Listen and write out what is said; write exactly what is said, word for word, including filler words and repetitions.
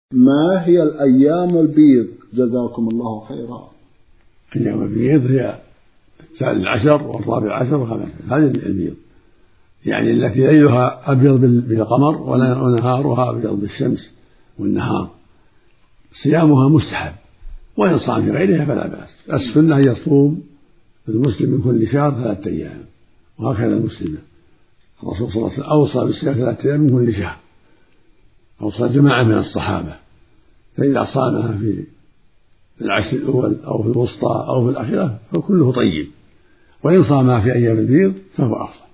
ما هي الأيام البيض جزاكم الله خيرا؟ أيام البيض هي الثالث عشر والرابع عشر والخامس عشر، هذه البيض يعني التي ليلها أبيض بالقمر ونهارها أبيض بالشمس والنهار. صيامها مستحب، وإن صام في غيرها فلا بأس. السنة هي يصوم المسلم من كل شهر ثلاثة أيام، وهكذا المسلمة. الرسول صلى الله عليه وسلم أوصى بالصيام ثلاثة أيام من كل شهر، أوصى جماعة من الصحابة، فإذا صامها في العشر الأول أو في الوسطى أو في الأخيرة فكله طيب، وإن صامها في أيام البيض فهو أفضل.